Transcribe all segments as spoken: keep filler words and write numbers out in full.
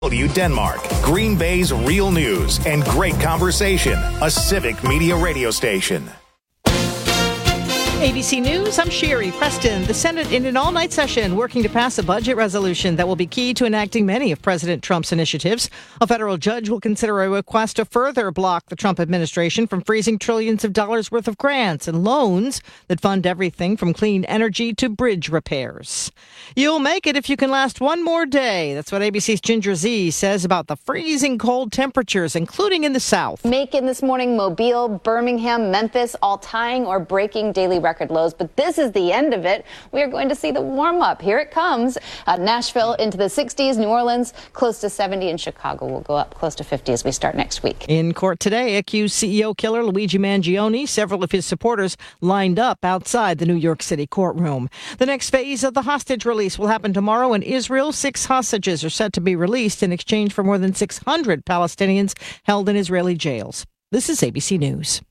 W Denmark, Green Bay's real news and great conversation, a civic media radio station. A B C News, I'm Sherry Preston. The Senate in an all-night session working to pass a budget resolution that will be key to enacting many of President Trump's initiatives. A federal judge will consider a request to further block the Trump administration from freezing trillions of dollars worth of grants and loans that fund everything from clean energy to bridge repairs. You'll make it if you can last one more day. That's what A B C's Ginger Z says about the freezing cold temperatures, including in the South. Macon this morning, Mobile, Birmingham, Memphis, all tying or breaking daily records. Record lows, but this is the end of it. We are going to see the warm up. Here it comes. Uh, Nashville into the sixties, New Orleans close to seventy, and Chicago will go up close to fifty as we start next week. In court today, accused C E O killer Luigi Mangione, several of his supporters lined up outside the New York City courtroom. The next phase of the hostage release will happen tomorrow in Israel. Six hostages are set to be released in exchange for more than six hundred Palestinians held in Israeli jails. This is A B C News.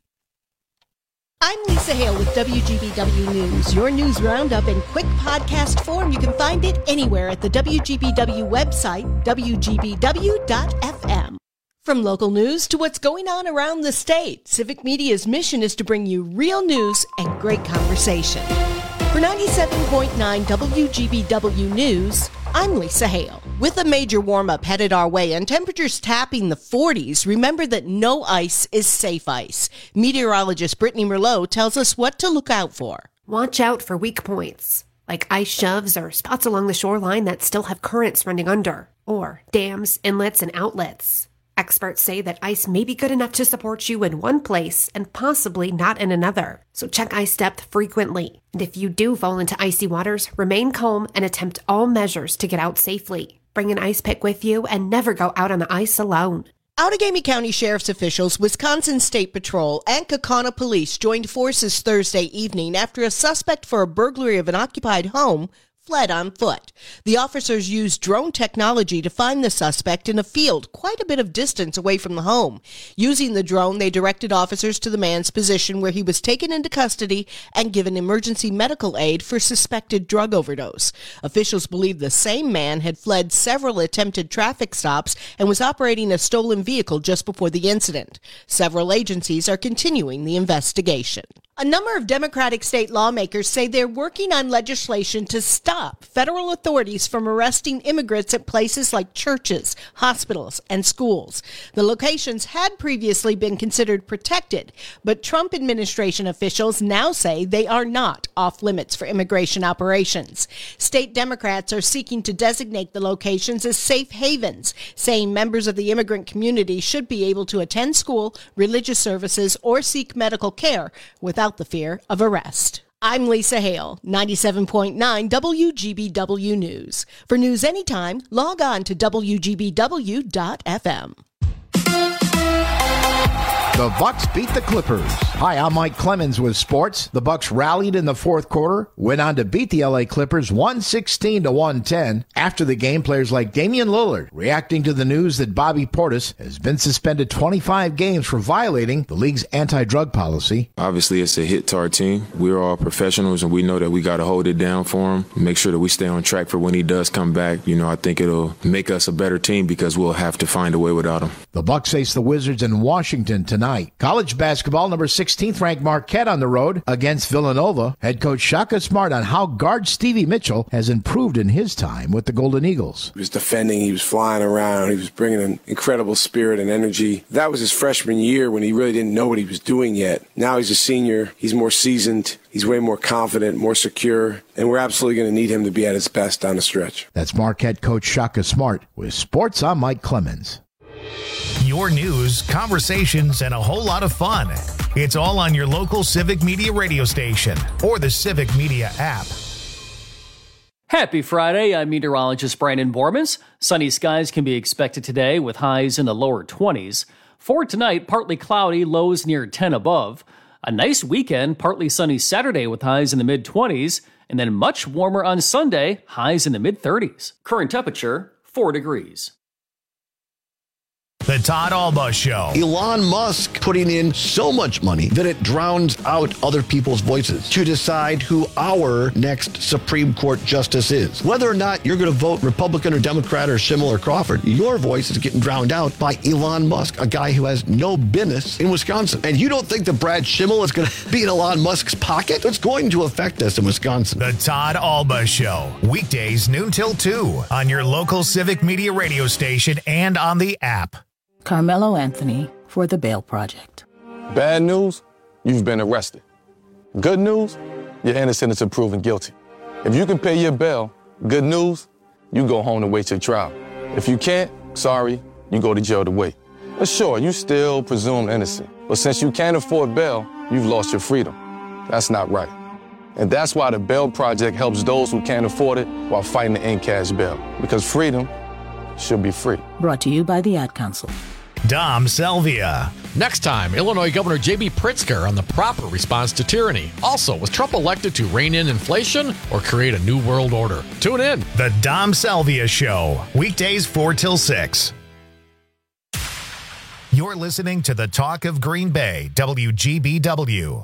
I'm Lisa Hale with W G B W News, your news roundup in quick podcast form. You can find it anywhere at the W G B W website, W G B W dot F M. From local news to what's going on around the state, Civic Media's mission is to bring you real news and great conversation. For ninety-seven point nine W G B W News, I'm Lisa Hale. With a major warm-up headed our way and temperatures tapping the forties, remember that no ice is safe ice. Meteorologist Brittany Merlot tells us what to look out for. Watch out for weak points, like ice shoves or spots along the shoreline that still have currents running under, or dams, inlets, and outlets. Experts say that ice may be good enough to support you in one place and possibly not in another. So check ice depth frequently. And if you do fall into icy waters, remain calm and attempt all measures to get out safely. Bring an ice pick with you and never go out on the ice alone. Outagamie County Sheriff's officials, Wisconsin State Patrol, and Kaukauna Police joined forces Thursday evening after a suspect for a burglary of an occupied home fled on foot. The officers used drone technology to find the suspect in a field quite a bit of distance away from the home. Using the drone, they directed officers to the man's position where he was taken into custody and given emergency medical aid for suspected drug overdose. Officials believe the same man had fled several attempted traffic stops and was operating a stolen vehicle just before the incident. Several agencies are continuing the investigation. A number of Democratic state lawmakers say they're working on legislation to stop federal authorities from arresting immigrants at places like churches, hospitals, and schools. The locations had previously been considered protected, but Trump administration officials now say they are not off limits for immigration operations. State Democrats are seeking to designate the locations as safe havens, saying members of the immigrant community should be able to attend school, religious services, or seek medical care without the fear of arrest. I'm Lisa Hale, ninety-seven point nine W G B W News. For news anytime, log on to W G B W dot F M. The Bucks beat the Clippers. Hi, I'm Mike Clemens with sports. The Bucks rallied in the fourth quarter, went on to beat the L A Clippers one sixteen to one ten. After the game, players like Damian Lillard reacting to the news that Bobby Portis has been suspended twenty-five games for violating the league's anti-drug policy. Obviously, it's a hit to our team. We're all professionals, and we know that we got to hold it down for him, make sure that we stay on track for when he does come back. You know, I think it'll make us a better team because we'll have to find a way without him. The Bucks face the Wizards in Washington tonight. College basketball, number sixteenth ranked Marquette on the road against Villanova. Head coach Shaka Smart on how guard Stevie Mitchell has improved in his time with the Golden Eagles. He was defending, he was flying around, he was bringing an incredible spirit and energy. That was his freshman year when he really didn't know what he was doing yet. Now he's a senior, he's more seasoned, he's way more confident, more secure, and we're absolutely going to need him to be at his best down the stretch. That's Marquette coach Shaka Smart. With sports, I'm Mike Clemens. Your news, conversations, and a whole lot of fun. It's all on your local Civic Media radio station or the Civic Media app. Happy Friday. I'm meteorologist Brandon Bormans. Sunny skies can be expected today with highs in the lower twenties. For tonight, partly cloudy, lows near ten above. A nice weekend, partly sunny Saturday with highs in the mid-twenties. And then much warmer on Sunday, highs in the mid-thirties. Current temperature, four degrees. The Todd Alba Show. Elon Musk putting in so much money that it drowns out other people's voices to decide who our next Supreme Court justice is. Whether or not you're going to vote Republican or Democrat or Schimmel or Crawford, your voice is getting drowned out by Elon Musk, a guy who has no business in Wisconsin. And you don't think that Brad Schimmel is going to be in Elon Musk's pocket? It's going to affect us in Wisconsin. The Todd Alba Show. Weekdays noon till two on your local Civic Media radio station and on the app. Carmelo Anthony for the Bail Project. Bad news, you've been arrested. Good news, you're innocent until proven guilty. If you can pay your bail, good news, you go home to wait your trial. If you can't, sorry, you go to jail to wait. But sure, you still presumed innocent. But since you can't afford bail, you've lost your freedom. That's not right. And that's why the Bail Project helps those who can't afford it while fighting to end cash bail. Because freedom should be free. Brought to you by the Ad Council. Dom Selvia. Next time, Illinois Governor J B Pritzker on the proper response to tyranny. Also, was Trump elected to rein in inflation or create a new world order? Tune in. The Dom Selvia Show. Weekdays four till six. You're listening to the Talk of Green Bay, W G B W.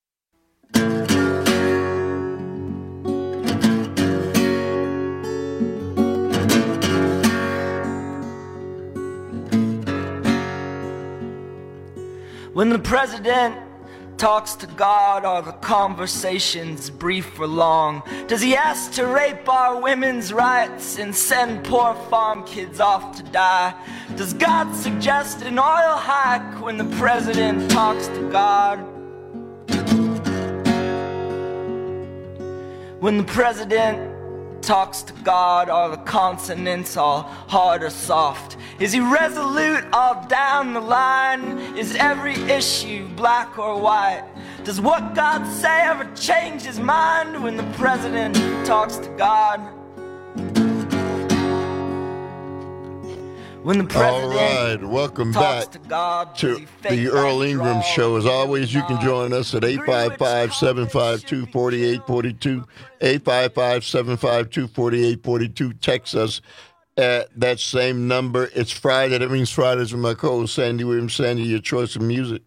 When the president talks to God, are the conversations brief or long? Does he ask to rape our women's rights and send poor farm kids off to die? Does God suggest an oil hike when the president talks to God? When the president talks to God, are the consonants all hard or soft? Is he resolute all down the line? Is every issue black or white? Does what God say ever change his mind when the president talks to God? When the president All right, welcome back to, God, to the Earl Ingram Show. As always, you can join us at eight five five, seven five two, four eight four two, eight five five, seven five two, four eight four two. Text us at that same number. It's Friday. That means Fridays with my co-host, Sandy Williams. Sandy, your choice of music.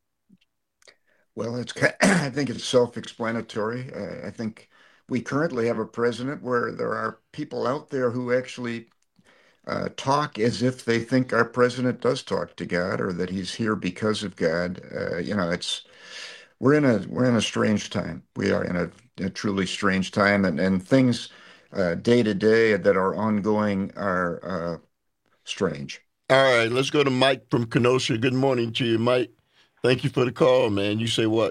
Well, it's. I think it's self-explanatory. Uh, I think we currently have a president where there are people out there who actually Uh, talk as if they think our president does talk to God or that he's here because of God. Uh, you know, it's we're in a we're in a strange time. We are in a, a truly strange time, and and things uh, day to day that are ongoing are uh, strange. All right, let's go to Mike from Kenosha. Good morning to you, Mike. Thank you for the call, man. You say what?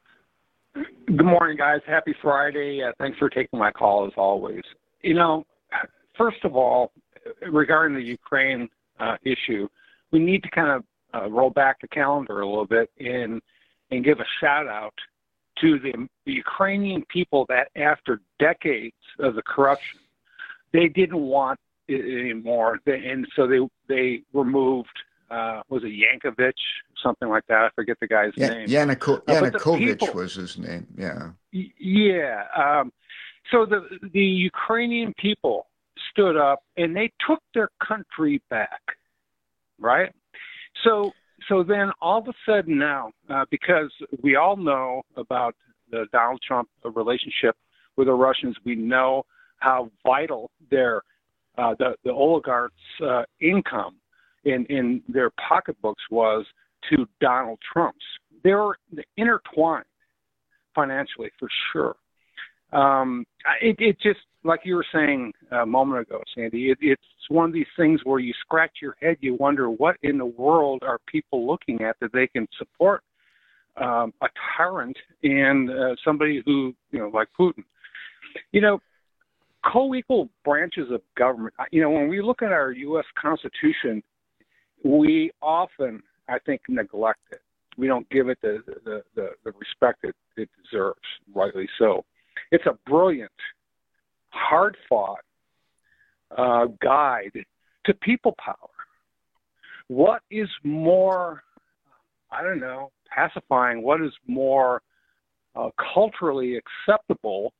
Good morning, guys. Happy Friday. Uh, thanks for taking my call as always. You know, first of all, regarding the Ukraine uh, issue, we need to kind of uh, roll back the calendar a little bit and and give a shout out to the, the Ukrainian people that after decades of the corruption, they didn't want it anymore, they, and so they they removed uh, was it Yankovic, something like that? I forget the guy's yeah, name. Yanuko- uh, Yanukovych people, was his name. Yeah. Yeah. Um, so the the Ukrainian people stood up and they took their country back, right? So, so then all of a sudden now, uh, because we all know about the Donald Trump relationship with the Russians, we know how vital their uh, the the oligarchs' uh, income in in their pocketbooks was to Donald Trump's. They were intertwined financially for sure. Um, it, it just, like you were saying a moment ago, Sandy, it, it's one of these things where you scratch your head, you wonder what in the world are people looking at that they can support um, a tyrant and uh, somebody who, you know, like Putin. You know, co-equal branches of government, you know, when we look at our U S Constitution, we often, I think, neglect it. We don't give it the, the, the, the respect it, it deserves, rightly so. It's a brilliant, hard-fought uh, guide to people power. What is more, I don't know, pacifying? What is more uh, culturally acceptable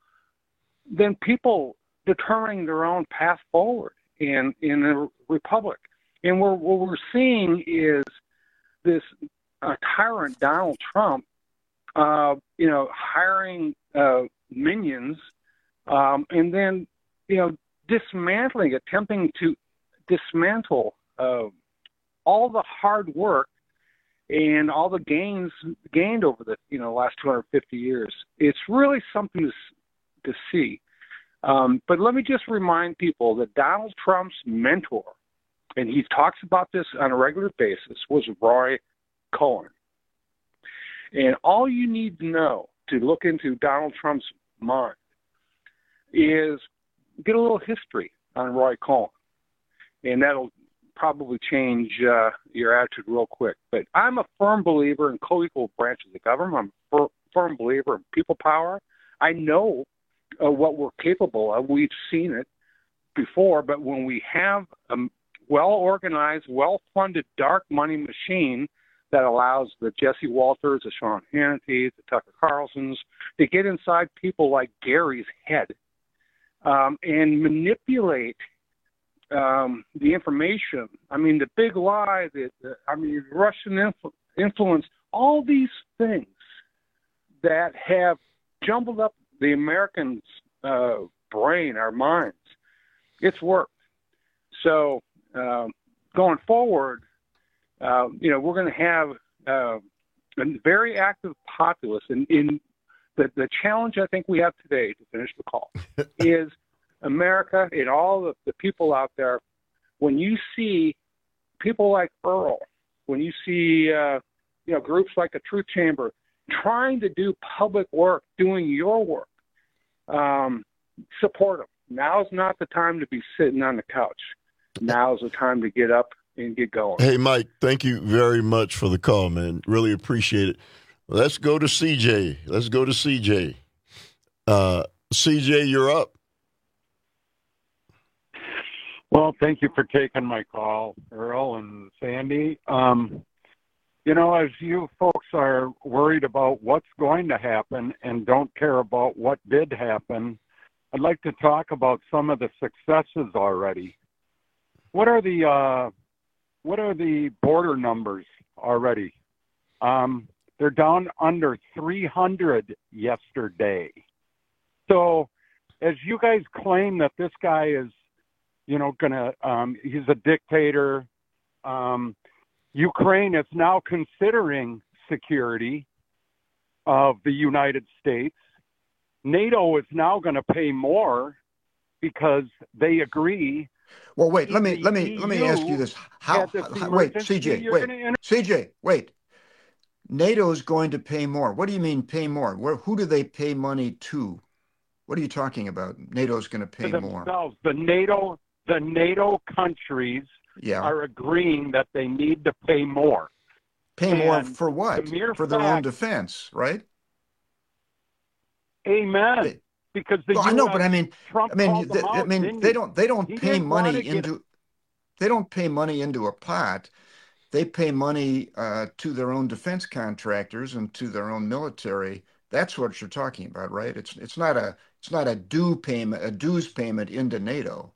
than people determining their own path forward in in a republic? And we're, what we're seeing is this uh, tyrant Donald Trump, uh, you know, hiring uh, minions, um, and then, you know, dismantling, attempting to dismantle uh, all the hard work and all the gains gained over the, you know, last two hundred fifty years. It's really something to, to see. Um, but let me just remind people that Donald Trump's mentor, and he talks about this on a regular basis, was Roy Cohn. And all you need to know to look into Donald Trump's mind is get a little history on Roy Cohn, and that'll probably change uh, your attitude real quick. But I'm a firm believer in co-equal branches of government. I'm a firm believer in people power. I know uh, what we're capable of. We've seen it before, but when we have a well-organized, well-funded dark money machine that allows the Jesse Walters, the Sean Hannity, the Tucker Carlsons to get inside people like Gary's head um, and manipulate um, the information. I mean, the big lie, the, the I mean, Russian influ- influence, all these things that have jumbled up the Americans' uh, brain, our minds. It's worked. So um, going forward, uh, you know, we're going to have uh, a very active populace. And in the, the challenge I think we have today, to finish the call, is America and all the, the people out there, when you see people like Earl, when you see uh, you know, groups like the Truth Chamber trying to do public work, doing your work, um, support them. Now's not the time to be sitting on the couch. Now's the time to get up and get going. Hey, Mike, thank you very much for the call, man. Really appreciate it. Let's go to C J. Let's go to C J. Uh, C J, you're up. Well, thank you for taking my call, Earl and Sandy. Um, you know, as you folks are worried about what's going to happen and don't care about what did happen, I'd like to talk about some of the successes already. What are the uh, what are the border numbers already? Um, they're down under three hundred yesterday. So, as you guys claim that this guy is, you know, gonna um, he's a dictator. Um, Ukraine is now considering security of the United States. NATO is now going to pay more because they agree. Well, wait. Let me let me let me ask you this. How? how wait, C J. Wait, inter- C J. Wait. NATO is going to pay more. What do you mean pay more? Where? Who do they pay money to? What are you talking about? NATO is going to pay to more. Themselves. The NATO the NATO countries yeah. are agreeing that they need to pay more. Pay and more for what? The for their fact, own defense, right? Amen. They, because the well, U S, I know, but I mean, Trump I mean, they, out, I mean, they don't, they don't pay money into, get... they don't pay money into a pot. They pay money uh, to their own defense contractors and to their own military. That's what you're talking about, right? It's it's not a it's not a due payment, a dues payment into NATO.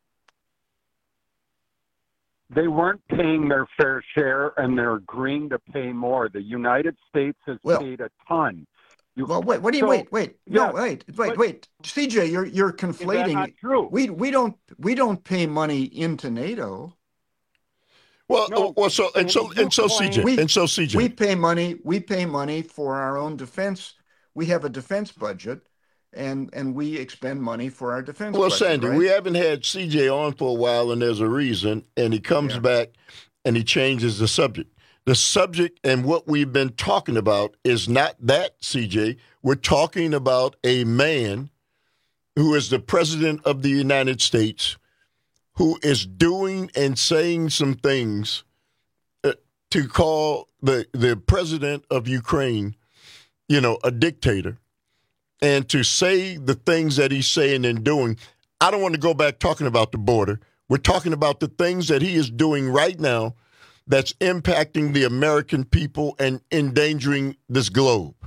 They weren't paying their fair share, and they're agreeing to pay more. The United States has well, paid a ton. You, well, wait. What do you so, wait? Wait. No, yeah, wait. Wait. Wait. C J, you're you're conflating. Is that not true? We we don't we don't pay money into NATO. Well, no, well, so and so and so C J we, and so C J. We pay money. We pay money for our own defense. We have a defense budget. And and we expend money for our defense. Well, budget, Sandy, right? we haven't had C J on for a while, and there's a reason. And he comes yeah. back, and he changes the subject. The subject and what we've been talking about is not that, C J. We're talking about a man who is the president of the United States, who is doing and saying some things uh, to call the the president of Ukraine, you know, a dictator. And to say the things that he's saying and doing, I don't want to go back talking about the border. We're talking about the things that he is doing right now that's impacting the American people and endangering this globe.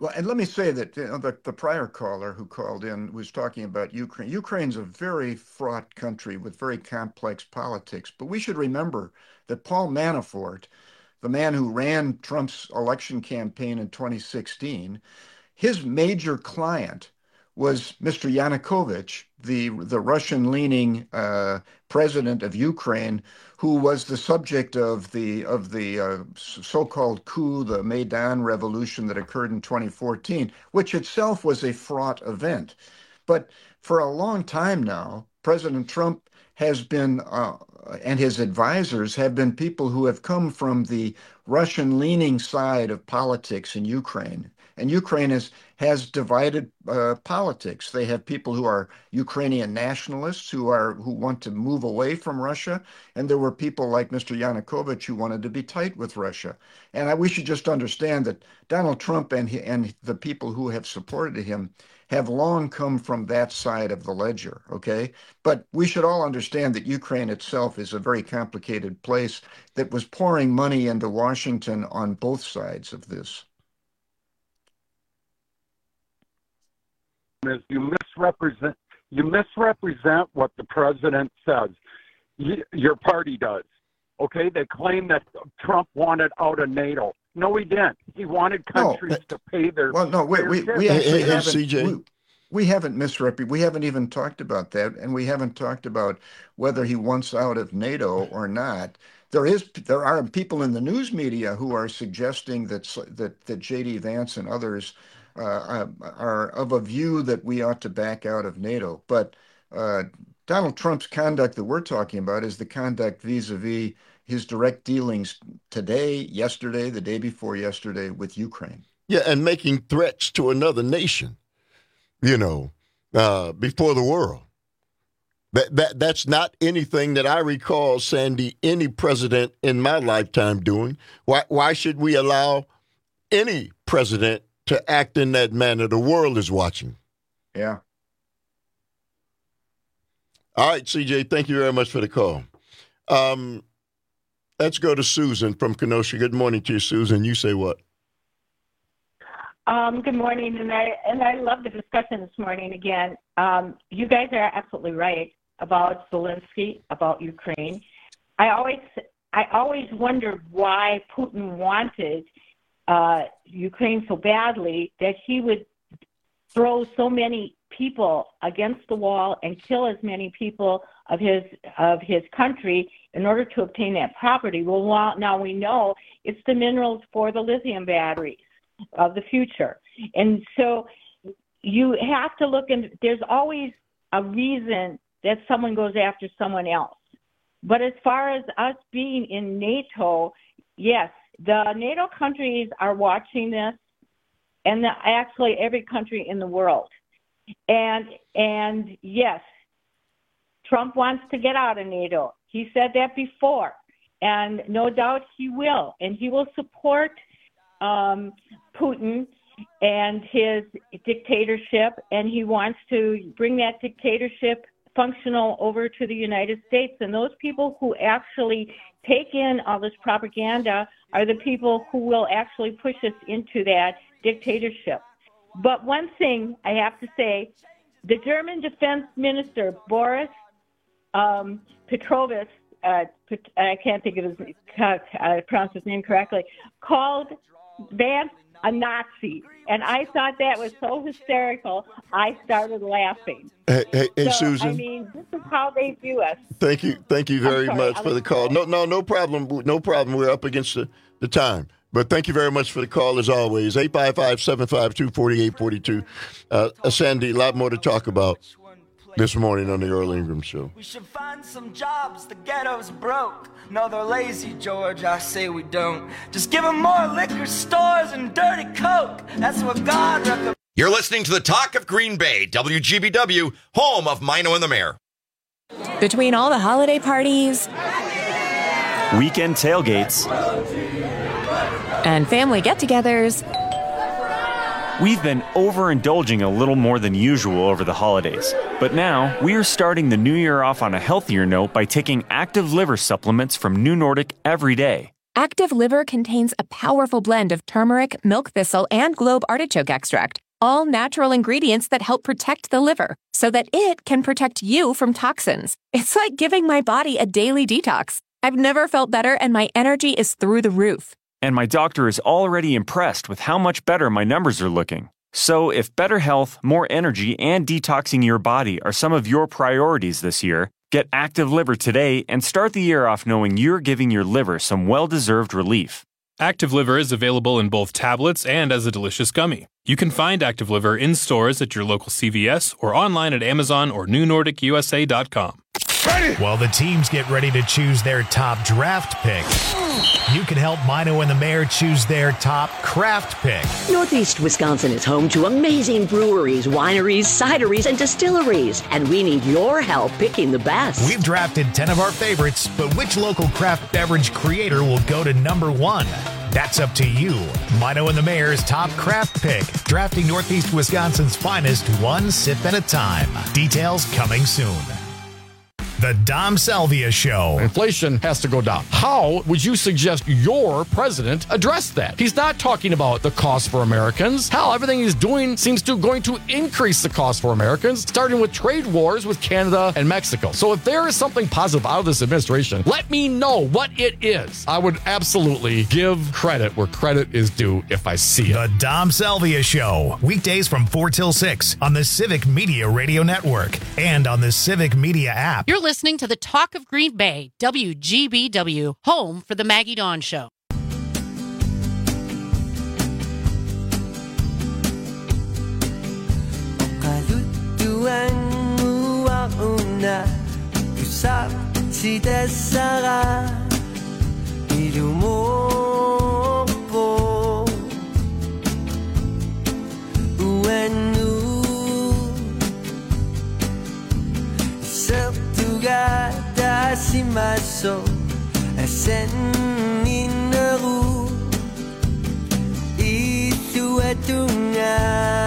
Well, and let me say that you know, the, the prior caller who called in was talking about Ukraine. Ukraine's a very fraught country with very complex politics. But we should remember that Paul Manafort, the man who ran Trump's election campaign in twenty sixteen, his major client was Mister Yanukovych, the, the Russian-leaning uh, president of Ukraine, who was the subject of the of the uh, so-called coup, the Maidan revolution that occurred in twenty fourteen, which itself was a fraught event. But for a long time now, President Trump has been, uh, and his advisors have been people who have come from the Russian-leaning side of politics in Ukraine. And Ukraine is, has divided uh, politics. They have people who are Ukrainian nationalists who are who want to move away from Russia, and there were people like Mister Yanukovych who wanted to be tight with Russia. And I, we should just understand that Donald Trump and he, and the people who have supported him have long come from that side of the ledger, okay? But we should all understand that Ukraine itself is a very complicated place that was pouring money into Washington on both sides of this. Is you misrepresent you misrepresent what the president says. Y- your party does. Okay, they claim that Trump wanted out of NATO. No, he didn't. He wanted countries no, to pay their. Well, no, wait, we we actually hey, haven't. C J. We, we haven't misrepresented. We haven't even talked about that, and we haven't talked about whether he wants out of NATO or not. There is there are people in the news media who are suggesting that that that J D Vance and others Uh, are of a view that we ought to back out of NATO. But uh, Donald Trump's conduct that we're talking about is the conduct vis-a-vis his direct dealings today, yesterday, the day before yesterday with Ukraine. Yeah, and making threats to another nation, you know, uh, before the world. That, that That's not anything that I recall, Sandy, any president in my lifetime doing. Why, why should we allow any president to act in that manner? The world is watching. Yeah. All right, C J, thank you very much for the call. Um, let's go to Susan from Kenosha. Good morning to you, Susan. You say what? Um, good morning, and I and I love the discussion this morning again. Um, you guys are absolutely right about Zelensky, about Ukraine. I always I always wondered why Putin wanted Uh, Ukraine so badly that he would throw so many people against the wall and kill as many people of his of his country in order to obtain that property. Well, now we know it's the minerals for the lithium batteries of the future, and so you have to look, and there's always a reason that someone goes after someone else. But as far as us being in NATO, yes. The NATO countries are watching this, and the, actually every country in the world. And and yes, Trump wants to get out of NATO. He said that before, and no doubt he will. And he will support um, Putin and his dictatorship, and he wants to bring that dictatorship functional over to the United States. And those people who actually take in all this propaganda are the people who will actually push us into that dictatorship. But one thing I have to say, the German defense minister, Boris um, Petrovich, uh, I can't think of his, uh, pronounce his name correctly, called Vance a Nazi. And I thought that was so hysterical, I started laughing. Hey, hey, hey so, Susan. I mean, this is how they view us. Thank you. Thank you very sorry, much for the call. No, no, no problem. No problem. We're up against the, the time. But thank you very much for the call, as always. eight five five, seven five two, four eight four two. Uh, Sandy, a lot more to talk about this morning on the Earl Ingram Show. We should find some jobs. The ghetto's broke. No, they're lazy, George. I say we don't. Just give them more liquor stores and dirty coke. That's what God recommends. You're listening to the Talk of Green Bay, W G B W, home of Mino and the Mayor. Between all the holiday parties, weekend tailgates, and family get-togethers, we've been overindulging a little more than usual over the holidays. But now, we are starting the new year off on a healthier note by taking active liver supplements from New Nordic every day. Active Liver contains a powerful blend of turmeric, milk thistle, and globe artichoke extract, all natural ingredients that help protect the liver so that it can protect you from toxins. It's like giving my body a daily detox. I've never felt better, and my energy is through the roof. And my doctor is already impressed with how much better my numbers are looking. So if better health, more energy, and detoxing your body are some of your priorities this year, get Active Liver today and start the year off knowing you're giving your liver some well-deserved relief. Active Liver is available in both tablets and as a delicious gummy. You can find Active Liver in stores at your local C V S or online at Amazon or new nordic u s a dot com. While the teams get ready to choose their top draft picks, you can help Mino and the Mayor choose their top craft pick. Northeast Wisconsin is home to amazing breweries, wineries, cideries, and distilleries, and we need your help picking the best. We've drafted ten of our favorites, but which local craft beverage creator will go to number one? That's up to you. Mino and the Mayor's top craft pick, drafting Northeast Wisconsin's finest one sip at a time. Details coming soon. The Dom Salvia Show. Inflation has to go down. How would you suggest your president address that? He's not talking about the cost for Americans. Hell, everything he's doing seems to going to increase the cost for Americans, starting with trade wars with Canada and Mexico. So if there is something positive out of this administration, let me know what it is. I would absolutely give credit where credit is due if I see it. The Dom Salvia Show. Weekdays from four till six on the Civic Media Radio Network and on the Civic Media app. You're listening to the Talk of Green Bay, W G B W, home for the Maggie Dawn Show. Maso asen inaru itu atunga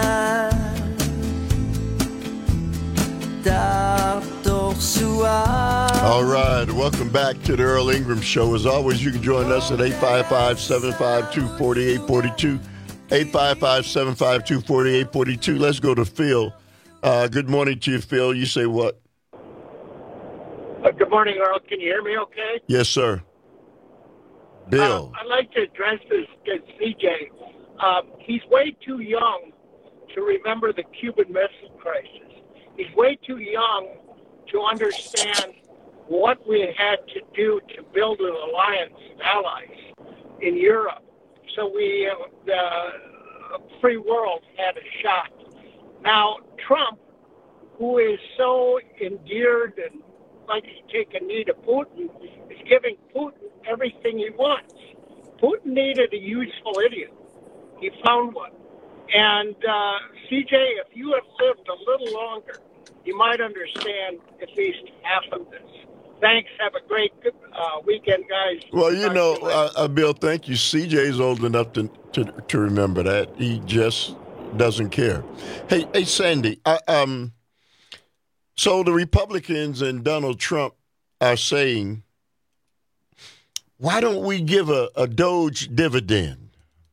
All right, welcome back to the Earl Ingram Show. As always, you can join us at eight five five, seven five two, four eight four two, eight five five, seven five two, four eight four two. Let's go to Phil. Uh, good morning to you, Phil. You say what? Uh, good morning, Earl. Can you hear me okay? Yes, sir. Bill. Uh, I'd like to address this to C J. Um, he's way too young to remember the Cuban Missile Crisis. He's way too young to understand what we had to do to build an alliance of allies in Europe. So we, uh, the free world had a shot. Now, Trump, who is so endeared and like to take a knee to Putin, is giving Putin everything he wants. Putin needed a useful idiot. He found one. And uh, C J, if you had lived a little longer, you might understand at least half of this. Thanks. Have a great uh, weekend, guys. Well, you know, uh, uh, Bill, thank you. C J's old enough to, to to remember that. He just doesn't care. Hey, hey, Sandy. I, um. So the Republicans and Donald Trump are saying, why don't we give a, a Doge dividend?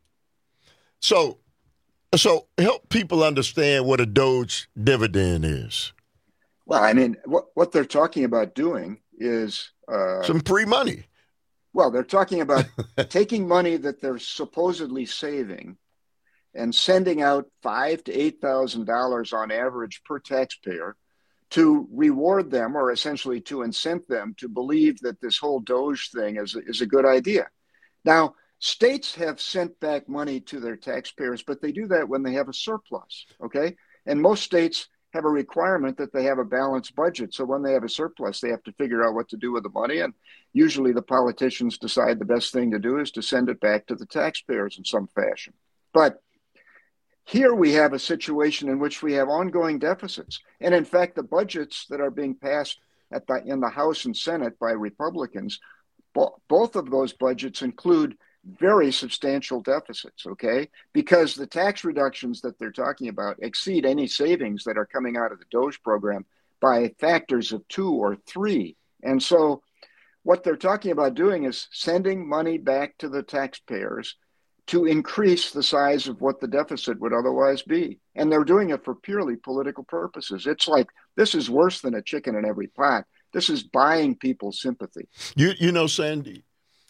So, so help people understand what a Doge dividend is. Well, I mean, what, what they're talking about doing is uh, some free money. Well, they're talking about taking money that they're supposedly saving and sending out five to eight thousand dollars on average per taxpayer to reward them, or essentially to incent them to believe that this whole Doge thing is, is a good idea. Now, states have sent back money to their taxpayers, but they do that when they have a surplus, okay? And most states have a requirement that they have a balanced budget. So when they have a surplus, they have to figure out what to do with the money. And usually the politicians decide the best thing to do is to send it back to the taxpayers in some fashion. But here we have a situation in which we have ongoing deficits. And in fact, the budgets that are being passed at the, in the House and Senate by Republicans, bo- both of those budgets include very substantial deficits, okay? Because the tax reductions that they're talking about exceed any savings that are coming out of the Doge program by factors of two or three. And so what they're talking about doing is sending money back to the taxpayers to increase the size of what the deficit would otherwise be. And they're doing it for purely political purposes. It's like, this is worse than a chicken in every pot. This is buying people's sympathy. You you know, Sandy,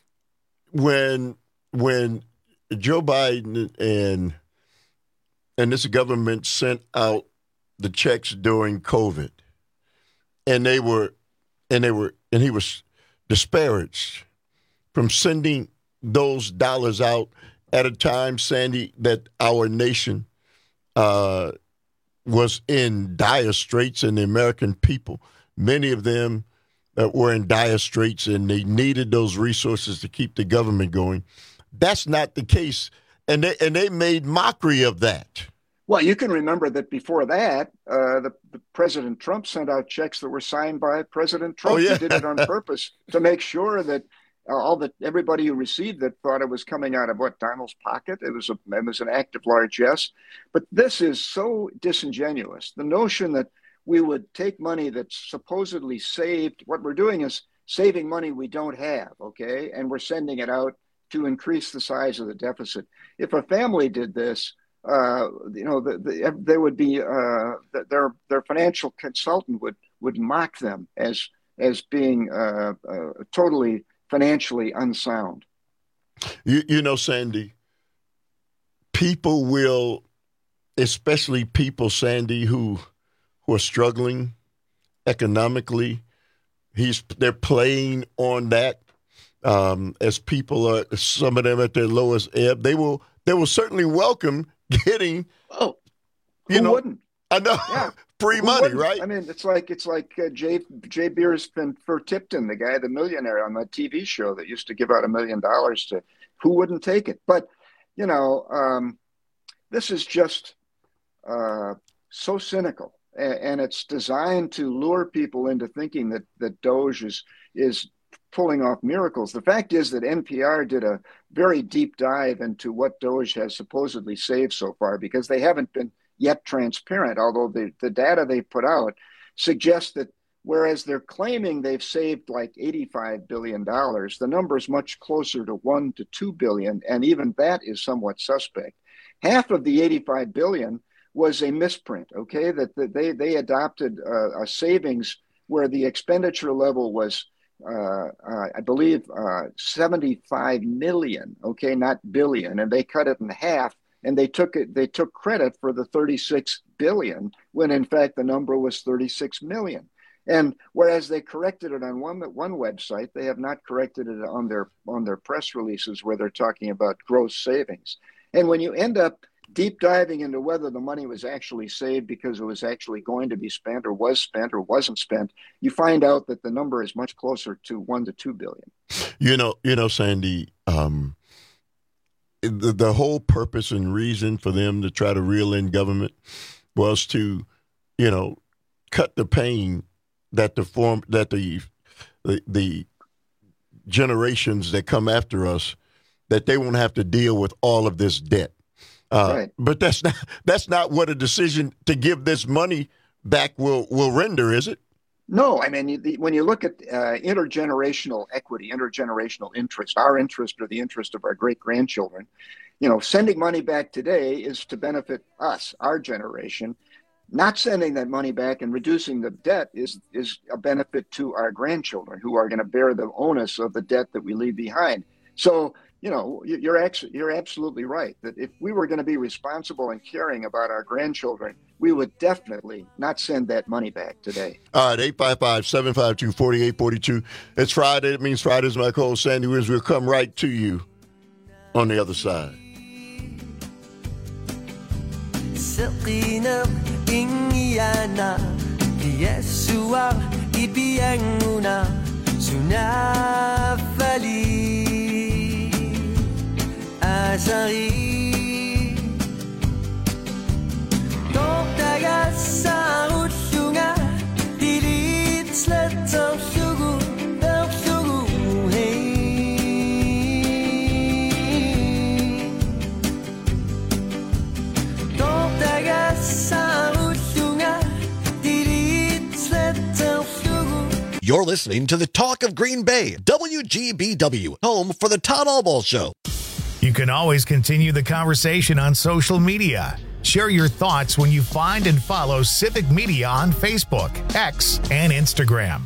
when when Joe Biden and and this government sent out the checks during COVID, and they were and they were and he was disparaged from sending those dollars out at a time, Sandy, that our nation uh, was in dire straits, and the American people, many of them uh, were in dire straits, and they needed those resources to keep the government going. That's not the case, and they and they made mockery of that. Well, you can remember that before that, uh, the, the President Trump sent out checks that were signed by President Trump. Oh, yeah. He did it on purpose to make sure that uh, all the everybody who received it thought it was coming out of what, Donald's pocket. It was a it was an act of largesse. But this is so disingenuous. The notion that we would take money that's supposedly saved. What we're doing is saving money we don't have, okay, and we're sending it out to increase the size of the deficit. If a family did this, Uh, you know, the, the, they would be uh, their their financial consultant would would mock them as as being uh, uh, totally financially unsound. You, you know, Sandy, people will, especially people, Sandy, who who are struggling economically. He's they're playing on that um, as people are. Some of them at their lowest ebb. They will they will certainly welcome getting, oh, you who know, wouldn't? I know, yeah. free Who money, wouldn't? right? I mean, it's like it's like uh, Jay Jay Beers for Tipton, the guy, the millionaire on that T V show that used to give out a million dollars to. Who wouldn't take it? But you know, um, this is just uh, so cynical, and, and it's designed to lure people into thinking that that Doge is is. pulling off miracles. The fact is that N P R did a very deep dive into what Doge has supposedly saved so far, because they haven't been yet transparent, although the, the data they put out suggests that whereas they're claiming they've saved like eighty-five billion dollars, the number is much closer to one to two billion, and even that is somewhat suspect. Half of the eighty-five billion was a misprint, okay, that, that they, they adopted uh, a savings where the expenditure level was Uh, uh, I believe uh, seventy-five million, okay, not billion, and they cut it in half, and they took it. They took credit for the thirty-six billion when in fact the number was thirty-six million. And whereas they corrected it on one one website, they have not corrected it on their on their press releases where they're talking about gross savings. And when you end up deep diving into whether the money was actually saved because it was actually going to be spent or was spent or wasn't spent, you find out that the number is much closer to one to two billion. You know, you know, Sandy, um, the, the whole purpose and reason for them to try to reel in government was to, you know, cut the pain that the form that the the, the generations that come after us, that they won't have to deal with all of this debt. Uh, right. But that's not that's not what a decision to give this money back will, will render, is it? No, I mean, the, when you look at uh, intergenerational equity, intergenerational interest, our interest or the interest of our great-grandchildren, you know, sending money back today is to benefit us, our generation. Not sending that money back and reducing the debt is, is a benefit to our grandchildren, who are going to bear the onus of the debt that we leave behind. So, you know, you're actually, you're absolutely right that if we were going to be responsible and caring about our grandchildren, we would definitely not send that money back today. All right, eight five five, seven five two, four eight four two. It's Friday. It means Friday's my co-host, Sandy Williams. We'll come right to you on the other side. Azari Dog daga sa utlunga Dilit slet av sugu Av sugu hey Dog daga sa utlunga Dilit slet av sugu You're listening to the Talk of Green Bay, W G B W, home for the Todd Albaugh Show. You can always continue the conversation on social media. Share your thoughts when you find and follow Civic Media on Facebook, X, and Instagram.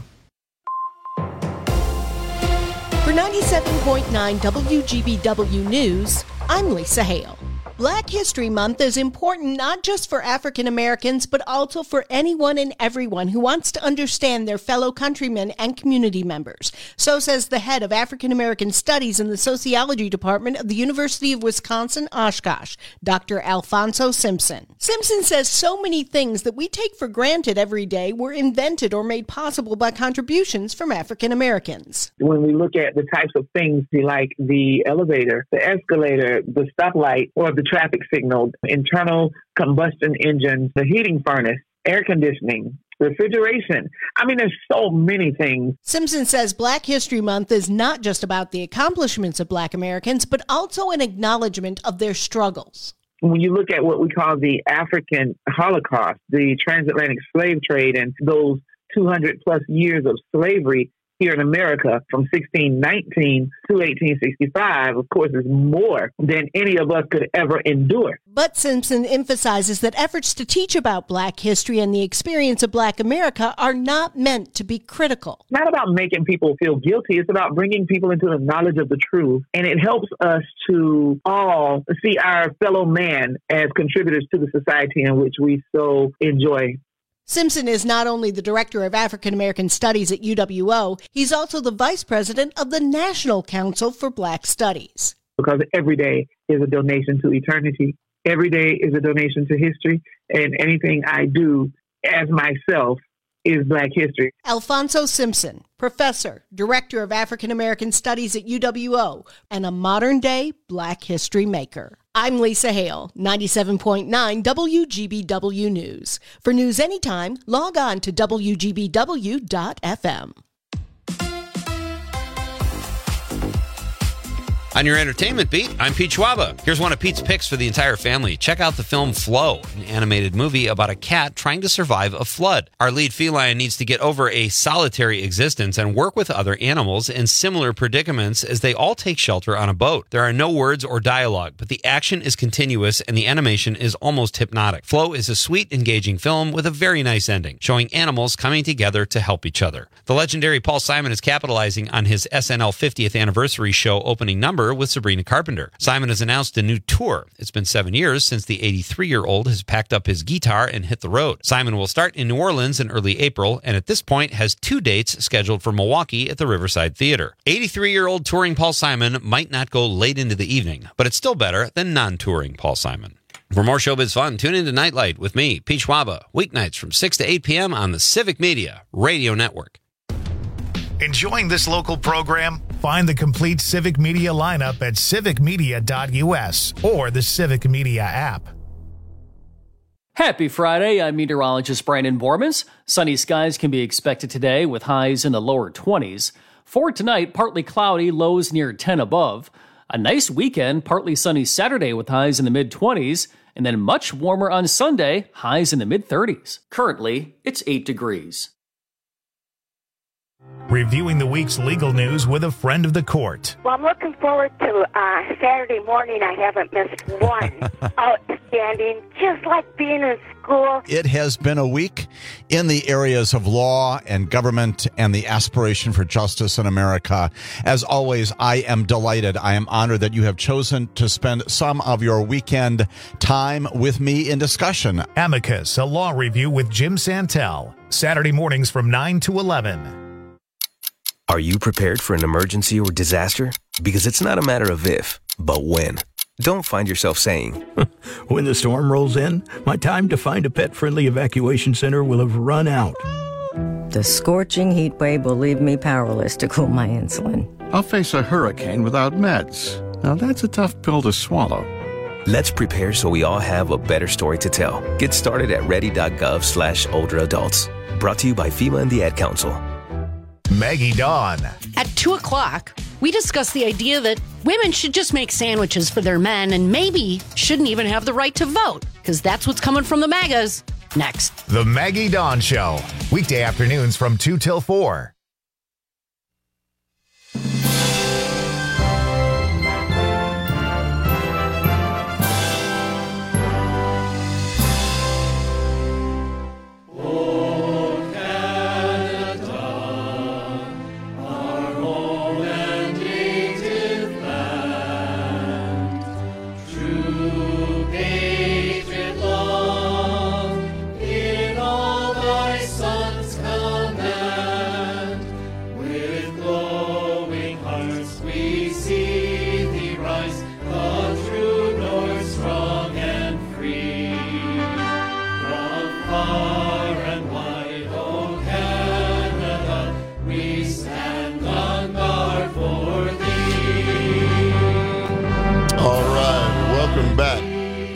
For ninety-seven point nine W G B W News, I'm Lisa Hale. Black History Month is important not just for African Americans, but also for anyone and everyone who wants to understand their fellow countrymen and community members. So says the head of African American Studies in the Sociology Department of the University of Wisconsin-Oshkosh, Doctor Alfonso Simpson. Simpson says so many things that we take for granted every day were invented or made possible by contributions from African Americans. When we look at the types of things like the elevator, the escalator, the stoplight, or the traffic signal, internal combustion engines, the heating furnace, air conditioning, refrigeration. I mean, there's so many things. Simpson says Black History Month is not just about the accomplishments of Black Americans, but also an acknowledgement of their struggles. When you look at what we call the African Holocaust, the transatlantic slave trade, and those two hundred plus years of slavery here in America from sixteen nineteen to eighteen sixty-five, of course, is more than any of us could ever endure. But Simpson emphasizes that efforts to teach about Black history and the experience of Black America are not meant to be critical. It's not about making people feel guilty. It's about bringing people into the knowledge of the truth. And it helps us to all see our fellow man as contributors to the society in which we so enjoy. Simpson is not only the Director of African American Studies at U W O, he's also the Vice President of the National Council for Black Studies. Because every day is a donation to eternity. Every day is a donation to history. And anything I do as myself is Black history. Alfonso Simpson, Professor, Director of African American Studies at U W O, and a modern-day Black history maker. I'm Lisa Hale, ninety-seven point nine W G B W News. For news anytime, log on to W G B W dot F M. On your entertainment beat, I'm Pete Schwaba. Here's one of Pete's picks for the entire family. Check out the film Flow, an animated movie about a cat trying to survive a flood. Our lead feline needs to get over a solitary existence and work with other animals in similar predicaments as they all take shelter on a boat. There are no words or dialogue, but the action is continuous and the animation is almost hypnotic. Flow is a sweet, engaging film with a very nice ending, showing animals coming together to help each other. The legendary Paul Simon is capitalizing on his S N L fiftieth anniversary show opening number with Sabrina Carpenter. Simon has announced a new tour. It's been seven years since the eighty-three-year-old has packed up his guitar and hit the road. Simon will start in New Orleans in early April, and at this point has two dates scheduled for Milwaukee at the Riverside Theater. eighty-three-year-old touring Paul Simon might not go late into the evening, but it's still better than non-touring Paul Simon. For more showbiz fun, tune into Nightlight with me, Pete Schwaba, weeknights from six to eight p.m. on the Civic Media Radio Network. Enjoying this local program? Find the complete Civic Media lineup at civic media dot U S or the Civic Media app. Happy Friday. I'm meteorologist Brandon Bormans. Sunny skies can be expected today with highs in the lower twenties. For tonight, partly cloudy, lows near ten above. A nice weekend, partly sunny Saturday with highs in the mid-twenties. And then much warmer on Sunday, highs in the mid-thirties. Currently, it's eight degrees. Reviewing the week's legal news with a friend of the court. Well, I'm looking forward to uh, Saturday morning. I haven't missed one. Outstanding, just like being in school. It has been a week in the areas of law and government and the aspiration for justice in America. As always, I am delighted. I am honored that you have chosen to spend some of your weekend time with me in discussion. Amicus, a law review with Jim Santel. Saturday mornings from nine to eleven. Are you prepared for an emergency or disaster? Because it's not a matter of if, but when. Don't find yourself saying, when the storm rolls in, my time to find a pet-friendly evacuation center will have run out. The scorching heat wave will leave me powerless to cool my insulin. I'll face a hurricane without meds. Now that's a tough pill to swallow. Let's prepare so we all have a better story to tell. Get started at ready.gov slash older adults. Brought to you by FEMA and the Ad Council. Maggie Dawn. At two o'clock, we discuss the idea that women should just make sandwiches for their men and maybe shouldn't even have the right to vote, because that's what's coming from the MAGAs. Next. The Maggie Dawn Show. Weekday afternoons from two till four.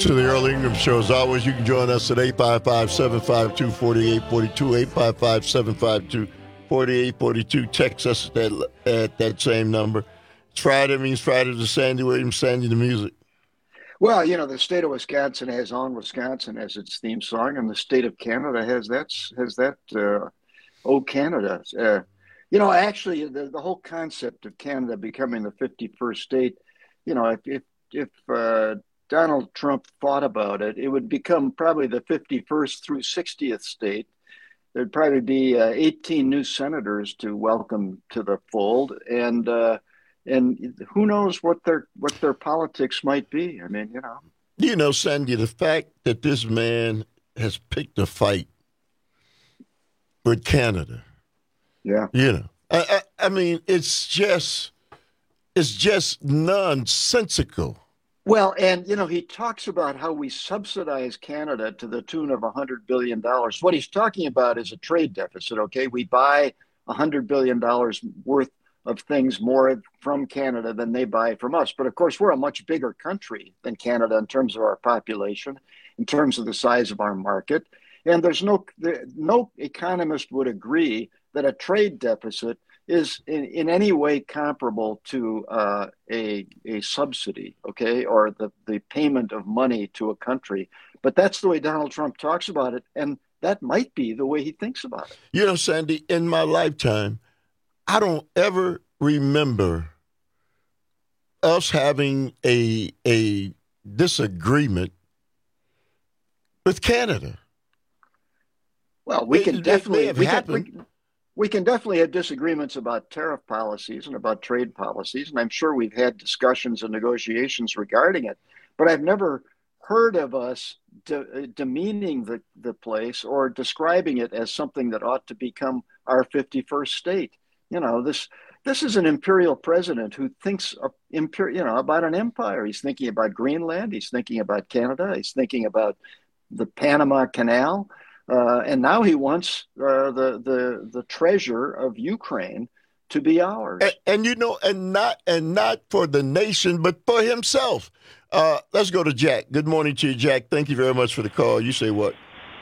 To the Earl Ingram Show. As always, you can join us at eight five five, seven five two, four eight four two, eight five five, seven five two, four eight four two. Text us at that, at that same number. It's Friday, means Friday to Sandy Williams, Sandy the Music. Well, you know, the state of Wisconsin has On Wisconsin as its theme song, and the state of Canada has that, has that uh, Oh Canada. Uh, you know, actually, the, the whole concept of Canada becoming the fifty-first state, you know, if, if, if uh, Donald Trump thought about it, it would become probably the fifty-first through sixtieth state. There'd probably be uh, eighteen new senators to welcome to the fold, and uh, and who knows what their what their politics might be. I mean, you know. You know, Sandy, the fact that this man has picked a fight with Canada. Yeah. You know, I, I, I mean, it's just it's just nonsensical. Well, and, you know, he talks about how we subsidize Canada to the tune of one hundred billion dollars. What he's talking about is a trade deficit, okay? We buy one hundred billion dollars worth of things more from Canada than they buy from us. But, of course, we're a much bigger country than Canada in terms of our population, in terms of the size of our market. And there's no no economist would agree that a trade deficit is in, in any way comparable to uh, a a subsidy, okay, or the, the payment of money to a country. But that's the way Donald Trump talks about it, and that might be the way he thinks about it. You know, Sandy, in my lifetime, I don't ever remember us having a a disagreement with Canada. Well, we It- can it definitely may have we can, happened. we, we can definitely have disagreements about tariff policies and about trade policies, and I'm sure we've had discussions and negotiations regarding it. But I've never heard of us de- demeaning the, the place or describing it as something that ought to become our fifty-first state. You know, this this is an imperial president who thinks of imper- you know, about an empire. He's thinking about Greenland. He's thinking about Canada. He's thinking about the Panama Canal. Uh, and now he wants uh, the the the treasure of Ukraine to be ours. And, and you know, and not and not for the nation, but for himself. Uh, let's go to Jack. Good morning to you, Jack. Thank you very much for the call. You say what?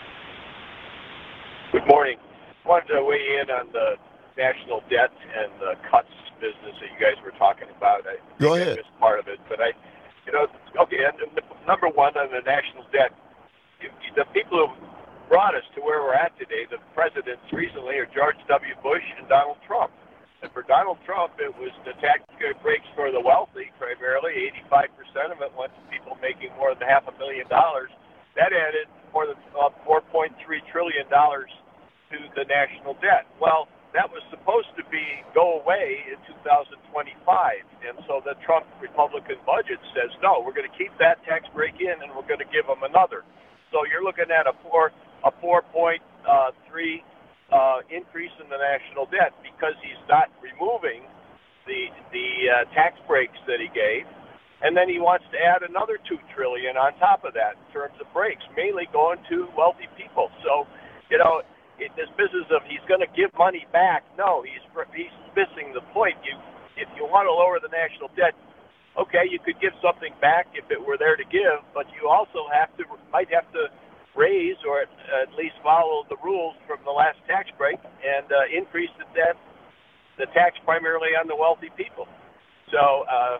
Good morning. I wanted to weigh in on the national debt and the cuts business that you guys were talking about. I Go think ahead. I missed part of it, but I, you know, okay. And number one on the national debt, the people who brought us to where we're at today, the presidents recently are George W. Bush and Donald Trump. And for Donald Trump, it was the tax breaks for the wealthy, primarily. eighty-five percent of it went to people making more than half a million dollars. That added more than uh, four point three trillion dollars to the national debt. Well, that was supposed to be go away in two thousand twenty-five. And so the Trump Republican budget says, no, we're going to keep that tax break in and we're going to give them another. So you're looking at a four a four point three uh, increase in the national debt because he's not removing the the uh, tax breaks that he gave, and then he wants to add another two trillion on top of that in terms of breaks, mainly going to wealthy people. So, you know, it, this business of he's going to give money back, no, he's he's missing the point. You if you want to lower the national debt, okay, you could give something back if it were there to give, but you also have to might have to raise or at least follow the rules from the last tax break and uh, increase the debt, the tax primarily on the wealthy people. So, uh,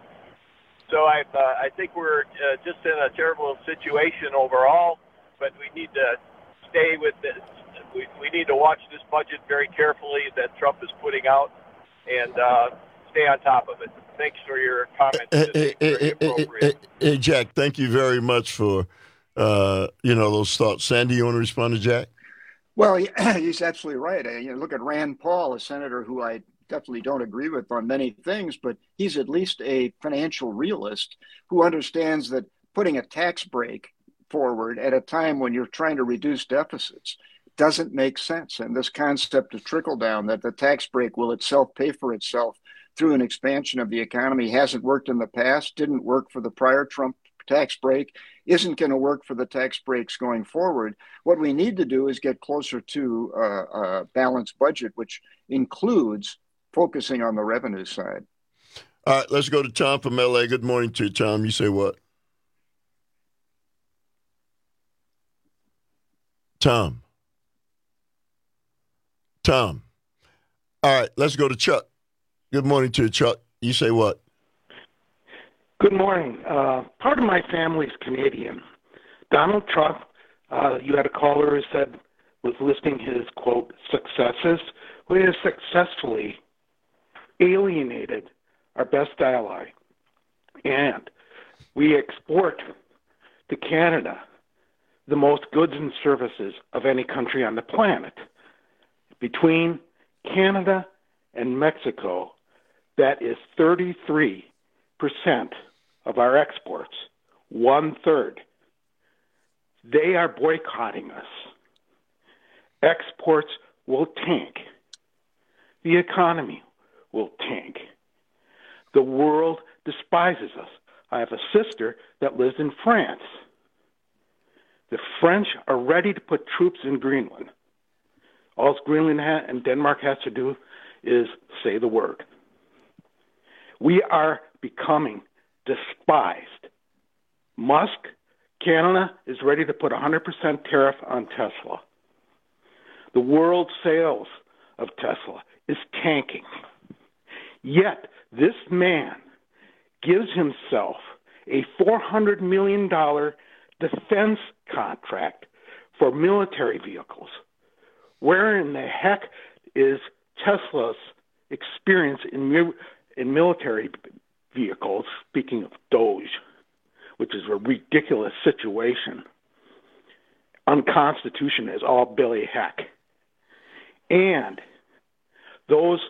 so I uh, I think we're uh, just in a terrible situation overall. But we need to stay with this. We we need to watch this budget very carefully that Trump is putting out and uh, stay on top of it. Thanks for your comments. Hey, hey, hey, hey, hey, Jack, thank you very much for uh, you know those thoughts. Sandy, you want to respond to Jack? Well, he's absolutely right. You know, look at Rand Paul, a senator who I definitely don't agree with on many things, but he's at least a financial realist who understands that putting a tax break forward at a time when you're trying to reduce deficits doesn't make sense. And this concept of trickle down, that the tax break will itself pay for itself through an expansion of the economy, hasn't worked in the past, didn't work for the prior Trump tax break, isn't going to work for the tax breaks going forward. What we need to do is get closer to uh, a balanced budget, which includes focusing on the revenue side. All right, let's go to Tom from L A. Good morning to you, Tom. You say what? Tom. Tom. All right, let's go to Chuck. Good morning to you, Chuck. You say what? Good morning. Uh, part of my family's Canadian. Donald Trump, uh, you had a caller who said, was listing his, quote, successes. We have successfully alienated our best ally. And we export to Canada the most goods and services of any country on the planet. Between Canada and Mexico, that is thirty-three percent of our exports, one third. They are boycotting us. Exports will tank. The economy will tank. The world despises us. I have a sister that lives in France. The French are ready to put troops in Greenland. All Greenland ha- and Denmark has to do is say the word. We are becoming despised. Musk, Canada, is ready to put one hundred percent tariff on Tesla. The world sales of Tesla is tanking. Yet, this man gives himself a four hundred million dollars defense contract for military vehicles. Where in the heck is Tesla's experience in, in military vehicles, speaking of Doge, which is a ridiculous situation, unconstitutional as all Billy heck. And those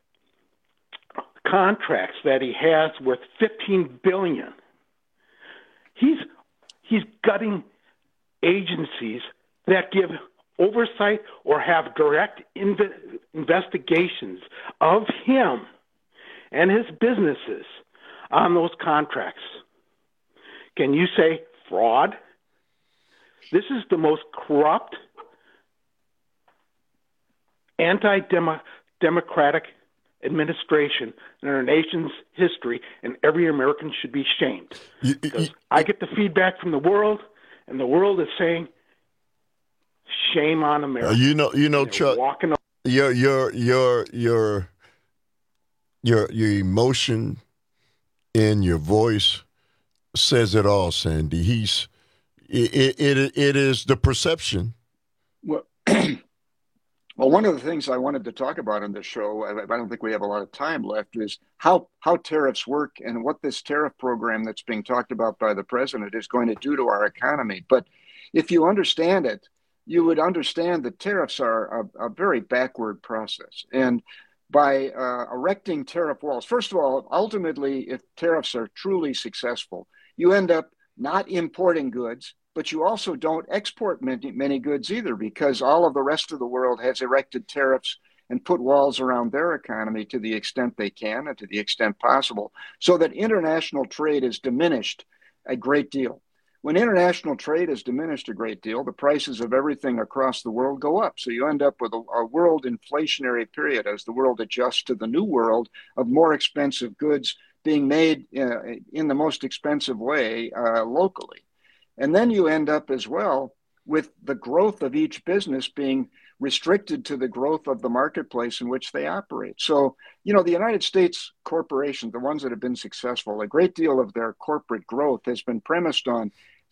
contracts that he has worth fifteen billion dollars, he's he's gutting agencies that give oversight or have direct inv- investigations of him and his businesses on those contracts. Can you say fraud? This is the most corrupt, anti-democratic administration in our nation's history, and every American should be shamed. You, because you, I get the feedback from the world, and the world is saying, shame on America. Uh, you know, you know, Chuck, walking your your your your your your emotion in your voice says it all, Sandy. He's it it, it is the perception. Well, well, one of the things I wanted to talk about on this show, I, I don't think we have a lot of time left, is how how tariffs work and what this tariff program that's being talked about by the president is going to do to our economy. But if you understand it, you would understand that tariffs are a, a very backward process. And by uh, erecting tariff walls, first of all, ultimately, if tariffs are truly successful, you end up not importing goods, but you also don't export many, many goods either, because all of the rest of the world has erected tariffs and put walls around their economy to the extent they can and to the extent possible, so that international trade is diminished a great deal. When international trade is diminished a great deal, the prices of everything across the world go up. So you end up with a, a world inflationary period as the world adjusts to the new world of more expensive goods being made uh, in the most expensive way uh, locally. And then you end up as well with the growth of each business being restricted to the growth of the marketplace in which they operate. So, you know, the United States corporations, the ones that have been successful, a great deal of their corporate growth has been premised on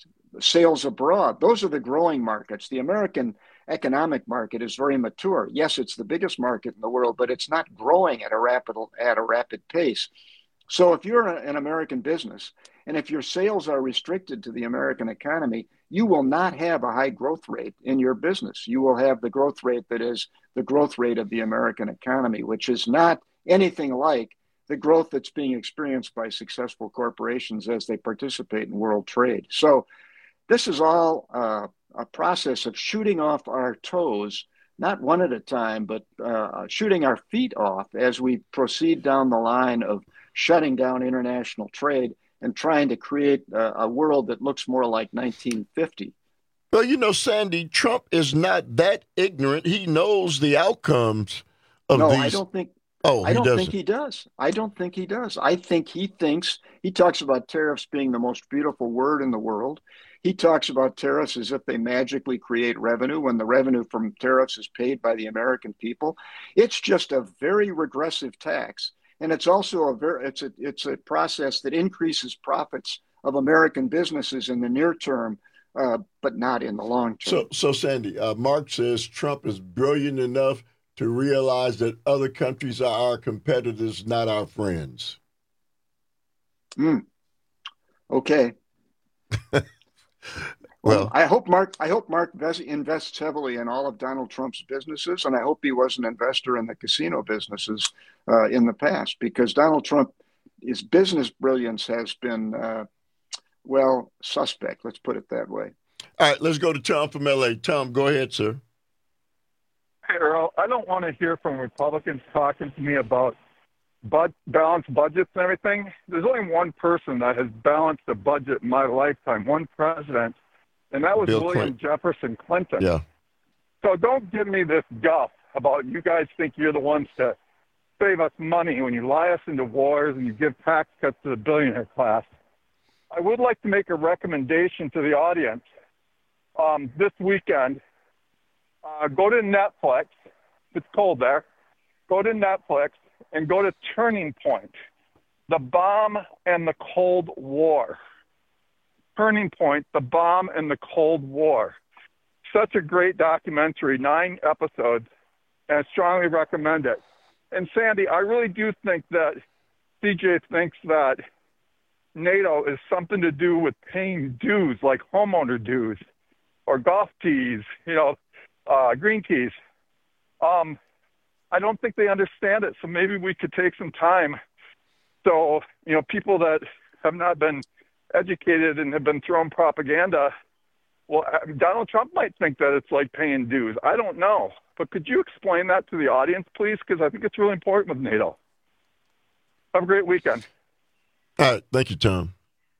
sales abroad. Those are the growing markets. The American economic market is very mature. Yes, it's the biggest market in the world, but it's not growing at a rapid at a rapid pace. So if you're an American business, and if your sales are restricted to the American economy, you will not have a high growth rate in your business. You will have the growth rate that is the growth rate of the American economy, which is not anything like the growth that's being experienced by successful corporations as they participate in world trade. So this is all uh, a process of shooting off our toes, not one at a time, but uh, shooting our feet off as we proceed down the line of shutting down international trade and trying to create a, a world that looks more like nineteen fifty. Well, you know, Sandy, Trump is not that ignorant. He knows the outcomes of no, these. I don't think Oh, I he don't doesn't. think he does. I don't think he does. I think he thinks, he talks about tariffs being the most beautiful word in the world. He talks about tariffs as if they magically create revenue when the revenue from tariffs is paid by the American people. It's just a very regressive tax. And it's also a very, it's a, it's a process that increases profits of American businesses in the near term, uh, but not in the long term. So, so Sandy, uh, Mark says Trump is brilliant enough to realize that other countries are our competitors, not our friends. Mm. Okay. well, well, I hope Mark. I hope Mark invests heavily in all of Donald Trump's businesses, and I hope he was an investor in the casino businesses uh, in the past, because Donald Trump, his business brilliance has been, uh, well, suspect. Let's put it that way. All right, let's go to Tom from L A. Tom, go ahead, sir. Hey, Earl, I don't want to hear from Republicans talking to me about bud- balanced budgets and everything. There's only one person that has balanced a budget in my lifetime, one president, and that was Bill William Clinton. Jefferson Clinton. Yeah. So don't give me this guff about you guys think you're the ones to save us money when you lie us into wars and you give tax cuts to the billionaire class. I would like to make a recommendation to the audience. Um, this weekend, Uh, go to Netflix. It's cold there. Go to Netflix and go to Turning Point, The Bomb and the Cold War. Turning Point, The Bomb and the Cold War. Such a great documentary, nine episodes, and I strongly recommend it. And Sandy, I really do think that C J thinks that NATO is something to do with paying dues, like homeowner dues or golf tees, you know, Uh, green teas. Um, I don't think they understand it, so maybe we could take some time. So, you know, people that have not been educated and have been thrown propaganda, well, Donald Trump might think that it's like paying dues. I don't know. But could you explain that to the audience, please? Because I think it's really important with NATO. Have a great weekend. All right. Thank you, Tom.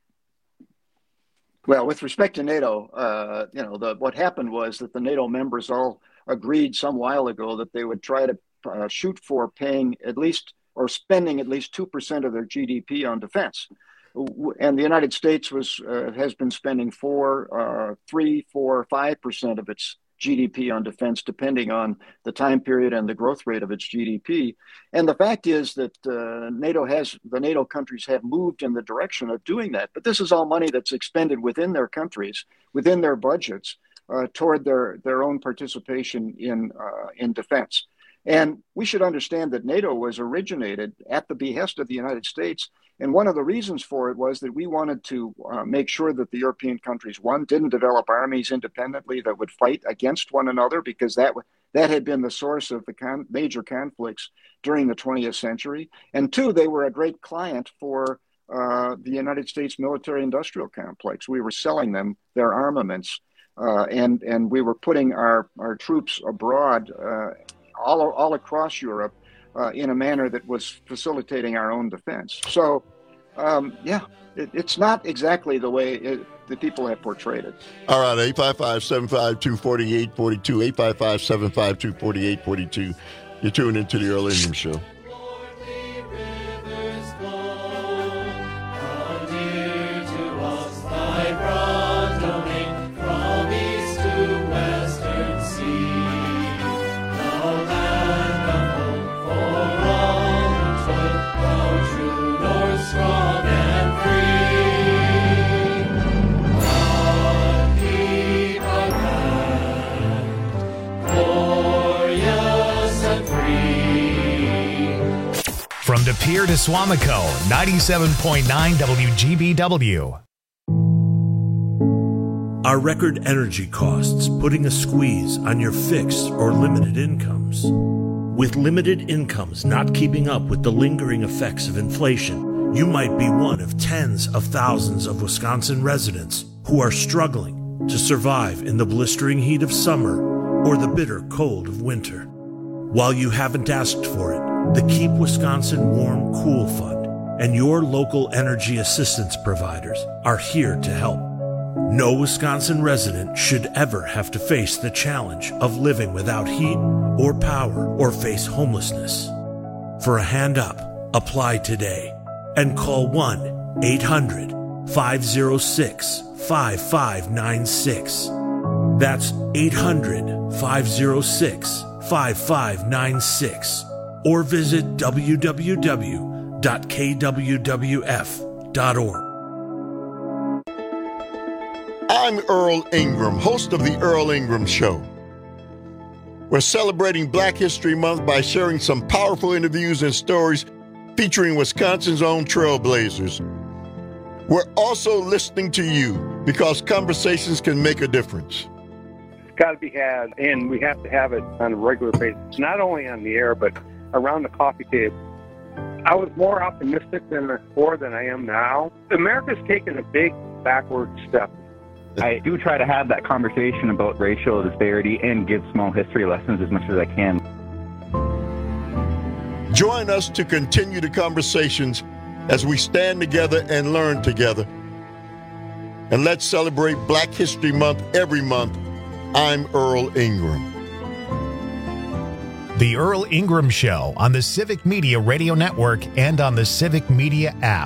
Well, with respect to NATO, uh, you know, the, what happened was that the NATO members all agreed some while ago that they would try to uh, shoot for paying at least or spending at least two percent of their G D P on defense. And the United States was uh, has been spending four, uh, three, four, five percent of its G D P on defense, depending on the time period and the growth rate of its G D P. And the fact is that uh, NATO has, the NATO countries have moved in the direction of doing that. But this is all money that's expended within their countries, within their budgets, uh, toward their, their own participation in uh, in defense. And we should understand that NATO was originated at the behest of the United States. And one of the reasons for it was that we wanted to uh, make sure that the European countries, one, didn't develop armies independently that would fight against one another, because that that had been the source of the con- major conflicts during the twentieth century. And two, they were a great client for uh, the United States military-industrial complex. We were selling them their armaments, uh, and and we were putting our, our troops abroad uh, all all across Europe uh, in a manner that was facilitating our own defense. So, um, yeah, it, it's not exactly the way it, the people have portrayed it. All right, eight five five, seven five two, four eight four two, eight five five, seven five two, four eight four two. You're tuned into the Earl Ingram Show. From De Pere to Swamico, ninety-seven point nine W G B W. Are record energy costs putting a squeeze on your fixed or limited incomes? With limited incomes not keeping up with the lingering effects of inflation, you might be one of tens of thousands of Wisconsin residents who are struggling to survive in the blistering heat of summer or the bitter cold of winter. While you haven't asked for it, the Keep Wisconsin Warm Cool Fund and your local energy assistance providers are here to help. No Wisconsin resident should ever have to face the challenge of living without heat or power or face homelessness. for a hand up. Apply today and call one eight hundred five oh six five five nine six. That's eight hundred five oh six five five nine six. Or visit w w w dot k w w f dot org. I'm Earl Ingram, host of The Earl Ingram Show. We're celebrating Black History Month by sharing some powerful interviews and stories featuring Wisconsin's own trailblazers. We're also listening to you because conversations can make a difference. It's got to be had, and we have to have it on a regular basis, not only on the air, but around the coffee table. I was more optimistic than before than I am now. America's taken a big backward step. I do try to have that conversation about racial disparity and give small history lessons as much as I can. Join us to continue the conversations as we stand together and learn together. And let's celebrate Black History Month every month. I'm Earl Ingram. The Earl Ingram Show on the Civic Media Radio Network and on the Civic Media app.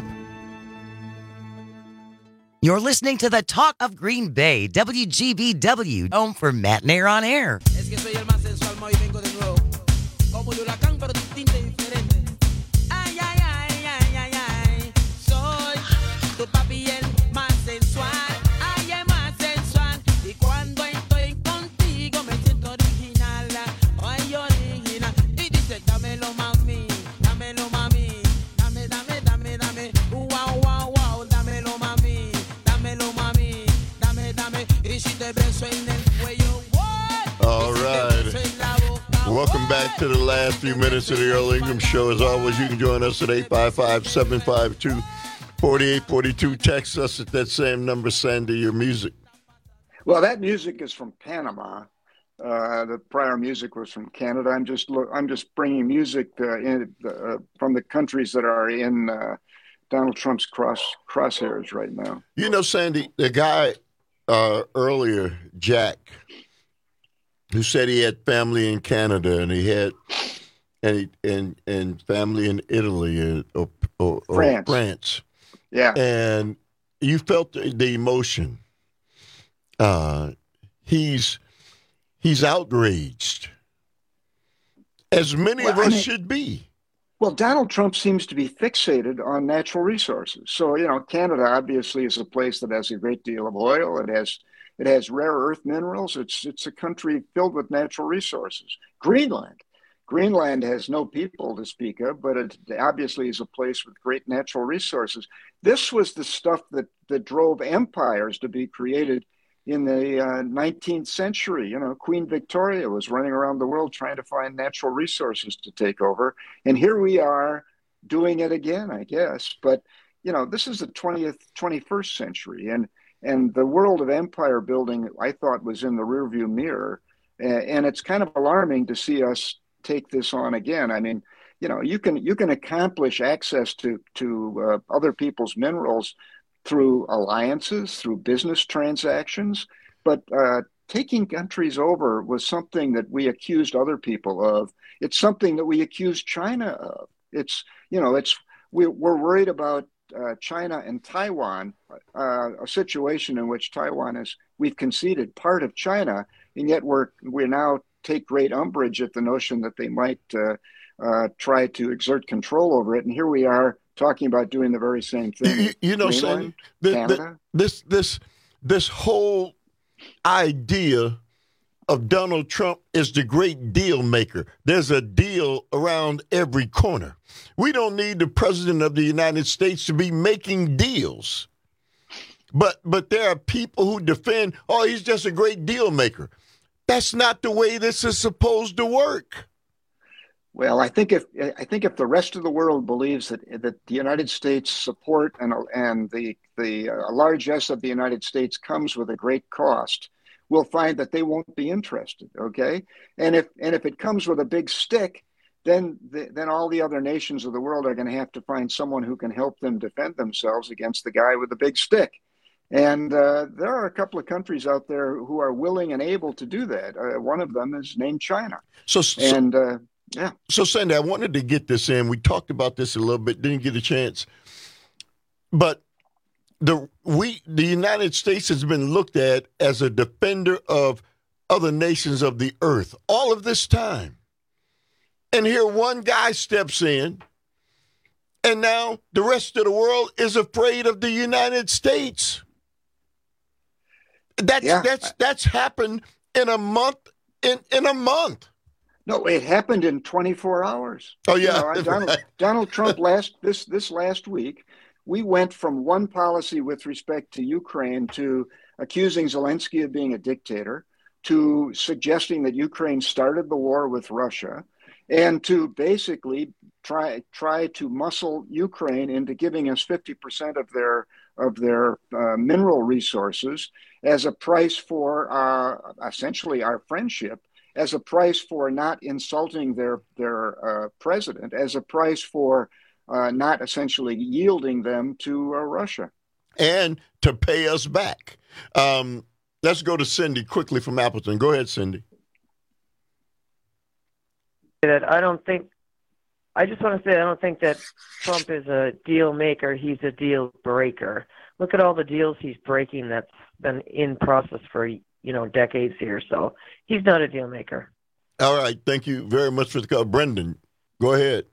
You're listening to the Talk of Green Bay, W G B W, home for Matt Nair on Air. Es que soy el más sensual, hoy vengo de nuevo. Como el huracán, pero distinto y diferente. Ay, ay, ay, ay, ay, ay. Soy tu papi el más sensual. Ay, el más sensual. Y cuando estoy contigo me siento original. Ay, original. Y dice, dámelo, mami. Dámelo, mami. Dame, dame, dame, dame. Wow, wow, wow. Dámelo, mami. Dámelo, mami. Dame, dame. Y si te beso en el cuello. All right. Welcome back to the last few minutes of the Earl Ingram Show. As always, you can join us at eight five five, seven five two, four eight four two. Text us at that same number, Sandy, your music. Well, that music is from Panama. Uh, the prior music was from Canada. I'm just I'm just bringing music uh, in, uh, from the countries that are in uh, Donald Trump's cross crosshairs right now. You know, Sandy, the guy uh, earlier, Jack, who said he had family in Canada and he had and he, and and family in Italy or, or, or France. France. Yeah. And you felt the, the emotion. Uh, he's he's outraged, as many well, of us I mean, should be. Well, Donald Trump seems to be fixated on natural resources. So, you know, Canada obviously is a place that has a great deal of oil. It has It has rare earth minerals. It's it's a country filled with natural resources. Greenland. Greenland has no people to speak of, but it obviously is a place with great natural resources. This was the stuff that, that drove empires to be created in the uh, nineteenth century. You know, Queen Victoria was running around the world trying to find natural resources to take over. And here we are doing it again, I guess. But, you know, this is the twentieth, twenty-first century. And And the world of empire building, I thought, was in the rearview mirror. And it's kind of alarming to see us take this on again. I mean, you know, you can you can accomplish access to, to uh, other people's minerals through alliances, through business transactions. But uh, taking countries over was something that we accused other people of. It's something that we accused China of. It's, you know, it's we, we're worried about Uh, China and Taiwan, uh, a situation in which Taiwan is, we've conceded part of China, and yet we're we now take great umbrage at the notion that they might uh, uh, try to exert control over it. And here we are talking about doing the very same thing. You, you know, Greenland, the, Canada. The, this this this whole idea of Donald Trump is the great deal maker. There's a deal around every corner. We don't need the president of the United States to be making deals. But but there are people who defend, oh, he's just a great deal maker. That's not the way this is supposed to work. Well, I think if I think if the rest of the world believes that that the United States support and and the the uh, largesse of the United States comes with a great cost, we'll find that they won't be interested. Okay, and if and if it comes with a big stick, then the, then all the other nations of the world are going to have to find someone who can help them defend themselves against the guy with the big stick. And uh, there are a couple of countries out there who are willing and able to do that. Uh, one of them is named China. So, so and uh, Yeah. So, Sandy, I wanted to get this in. We talked about this a little bit, didn't get a chance. But the we the United States has been looked at as a defender of other nations of the earth all of this time. And here one guy steps in, and now the rest of the world is afraid of the United States. That's Yeah. that's that's happened in a month. In in a month. No, it happened in twenty-four hours. Oh yeah, You know, Donald, Donald Trump last this this last week, we went from one policy with respect to Ukraine to accusing Zelensky of being a dictator, to suggesting that Ukraine started the war with Russia, and to basically try try to muscle Ukraine into giving us fifty percent of their of their uh, mineral resources as a price for uh, essentially our friendship, as a price for not insulting their their uh, president, as a price for uh, not essentially yielding them to uh, Russia. And to pay us back. Um, let's go to Cindy quickly from Appleton. Go ahead, Cindy. That I don't think, I just want to say I don't think that Trump is a deal maker. He's a deal breaker. Look at all the deals he's breaking that's been in process for, you know, decades here. So he's not a deal maker. All right. Thank you very much for the call. Brendan, go ahead.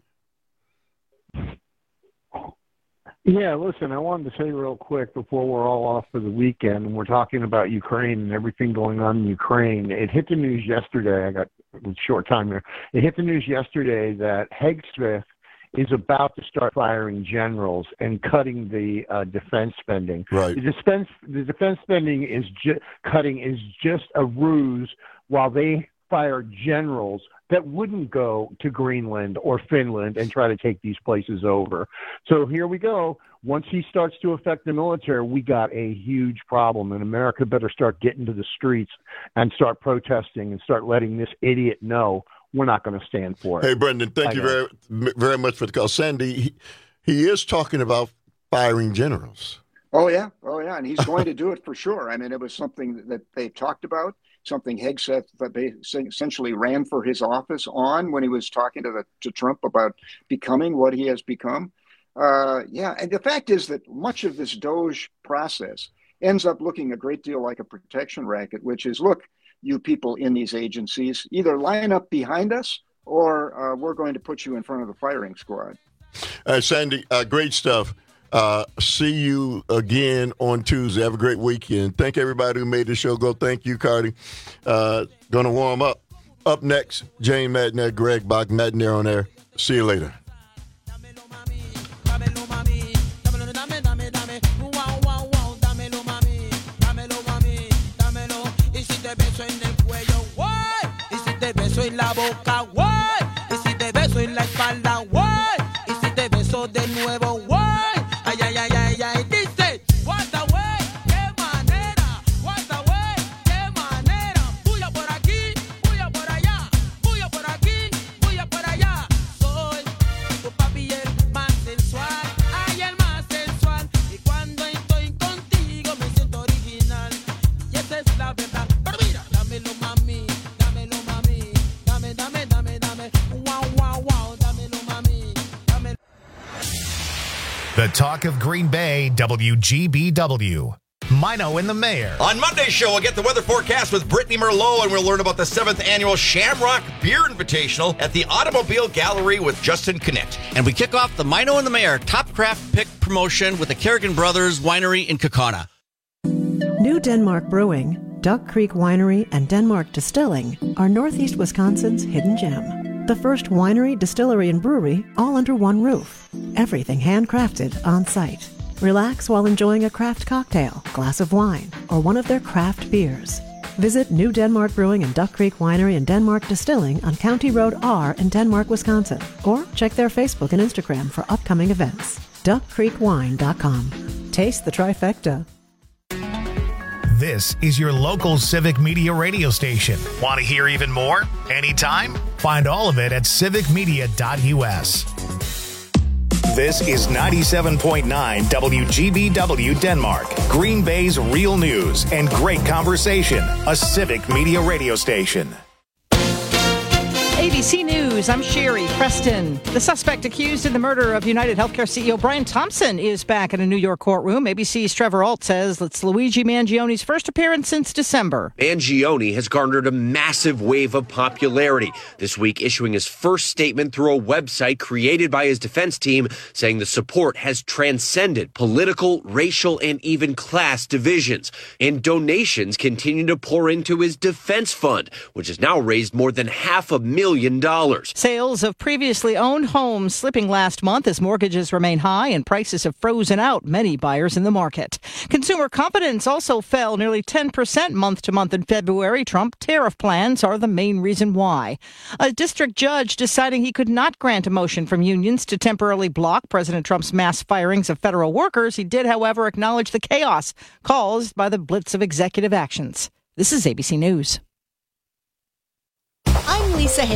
Yeah, listen, I wanted to say real quick before we're all off for the weekend, and we're talking about Ukraine and everything going on in Ukraine. It hit the news yesterday. I got a short time here. It hit the news yesterday that Hegseth is about to start firing generals and cutting the uh, defense spending. Right. The defense, the defense spending is ju- cutting is just a ruse while they fire generals that wouldn't go to Greenland or Finland and try to take these places over. So here we go. Once he starts to affect the military, we got a huge problem, and America better start getting to the streets and start protesting and start letting this idiot know we're not going to stand for it. Hey, Brendan, thank I you know. very very much for the call. Sandy, he, he is talking about firing generals. Oh, yeah. Oh, yeah. And he's going to do it for sure. I mean, it was something that they talked about, something Hegseth that they essentially ran for his office on when he was talking to, the, to Trump about becoming what he has become. Uh, yeah. And the fact is that much of this Doge process ends up looking a great deal like a protection racket, which is, look, you people in these agencies, either line up behind us or uh, we're going to put you in front of the firing squad. Uh, Sandy, uh, great stuff. Uh, see you again on Tuesday. Have a great weekend. Thank everybody who made the show go. Thank you, Cardi. Uh, going to warm up. Up next, Jane Madner, Greg Bach, Madner on air. See you later. Beso en la boca, guay. Y si te beso en la espalda, guay. Y si te beso de nuevo, guay. Ay, ay, ay, ay, ay. Dice, what the way, qué manera. What the way, qué manera. Bulla por aquí, bulla por allá. Bulla por aquí, bulla por allá. Soy tu papi el más sensual. Ay, el más sensual. Y cuando estoy contigo me siento original. Y esa es la verdad. Pero mira, dámelo, mami. Dame, dame, dame, wow, wow, wow, dámelo, mami, dámelo. The talk of Green Bay, W G B W. Mino and the Mayor. On Monday's show, we'll get the weather forecast with Brittany Merlot, and we'll learn about the seventh annual Shamrock Beer Invitational at the Automobile Gallery with Justin Connect. And we kick off the Mino and the Mayor Top Craft Pick promotion with the Kerrigan Brothers Winery in Kaukauna. New Denmark Brewing, Duck Creek Winery, and Denmark Distilling are Northeast Wisconsin's hidden gem. The first winery, distillery, and brewery all under one roof. Everything handcrafted on site. Relax while enjoying a craft cocktail, glass of wine, or one of their craft beers. Visit New Denmark Brewing and Duck Creek Winery and Denmark Distilling on County Road R in Denmark, Wisconsin. Or check their Facebook and Instagram for upcoming events. duck creek wine dot com. Taste the trifecta. This is your local Civic Media radio station. Want to hear even more? Anytime? Find all of it at civic media dot u s. This is ninety-seven point nine W G B W Denmark, Green Bay's real news and great conversation, a Civic Media radio station. A B C News, I'm Sherry Preston. The suspect accused in the murder of United Healthcare C E O Brian Thompson is back in a New York courtroom. A B C's Trevor Ault says it's Luigi Mangione's first appearance since December. Mangione has garnered a massive wave of popularity, this week issuing his first statement through a website created by his defense team, saying the support has transcended political, racial, and even class divisions. And donations continue to pour into his defense fund, which has now raised more than half a million dollars. Sales of previously owned homes slipping last month as mortgages remain high and prices have frozen out many buyers in the market. Consumer confidence also fell nearly ten percent month to month in February. Trump tariff plans are the main reason why. A district judge deciding he could not grant a motion from unions to temporarily block President Trump's mass firings of federal workers. He did, however, acknowledge the chaos caused by the blitz of executive actions. This is A B C News. I'm Lisa Hay.